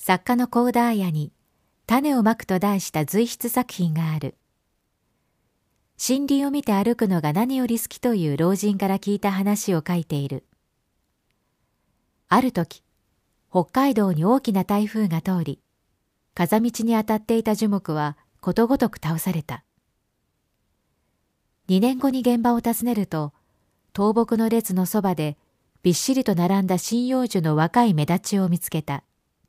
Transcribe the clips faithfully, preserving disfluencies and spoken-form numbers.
作家の幸田文に種をまくと題した随筆作品がある。森林を見て歩くのが何より好きという老人から聞いた話を書いている。ある時、北海道に大きな台風が通り、風道に当たっていた樹木はことごとく倒された。二年後に現場を訪ねると、倒木の列のそばでびっしりと並んだ針葉樹の若い芽立ちを見つけた。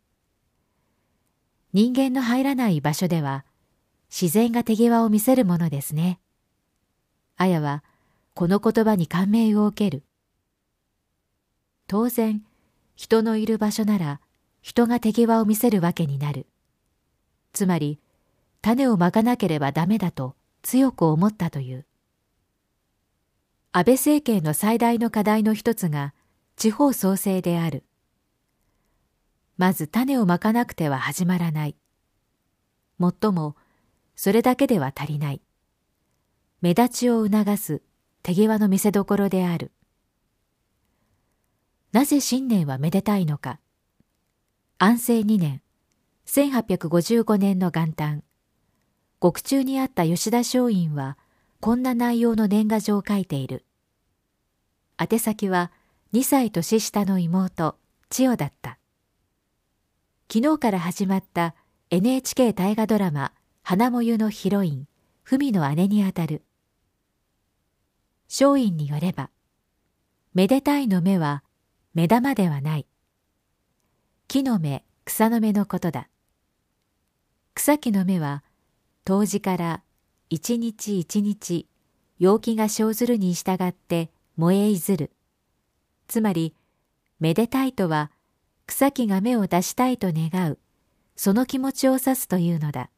人間の入らない場所では、自然が手際を見せるものですね。あやはこの言葉に感銘を受ける。当然、人のいる場所なら人が手際を見せるわけになる。つまり、種をまかなければダメだと強く思ったという。安倍政権の最大の課題の一つが地方創生である。まず種をまかなくては始まらない。もっとも、それだけでは足りない。目立ちを促す手際の見せどころである。なぜ新年はめでたいのか。安政にねん、せんはっぴゃくごじゅうごねんの元旦、獄中にあった吉田松陰はこんな内容の年賀状を書いている。宛先はにさい年下の妹、千代だった。昨日から始まった エヌエイチケー 大河ドラマ、花もゆのヒロイン、文の姉にあたる。松陰によれば、めでたいの目は目玉ではない。木の芽、草の芽のことだ。草木の芽は、冬至から一日一日、陽気が生ずるに従って燃えいずる。つまり、めでたいとは、草木が芽を出したいと願う、その気持ちを指すというのだ。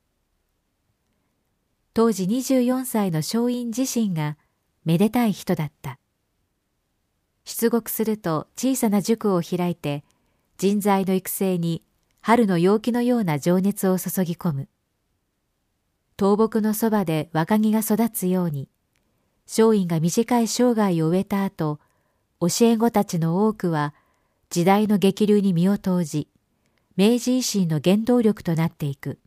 当時にじゅうよんさいの松陰自身がめでたい人だった。出獄すると小さな塾を開いて、人材の育成に春の陽気のような情熱を注ぎ込む。倒木のそばで若木が育つように、松陰が短い生涯を終えた後、教え子たちの多くは時代の激流に身を投じ、明治維新の原動力となっていく。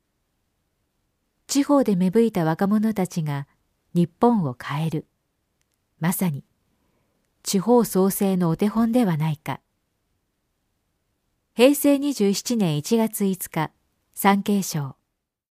地方で芽吹いた若者たちが日本を変える。まさに、地方創生のお手本ではないか。へいせいにじゅうななねんいちがついつか、産経省。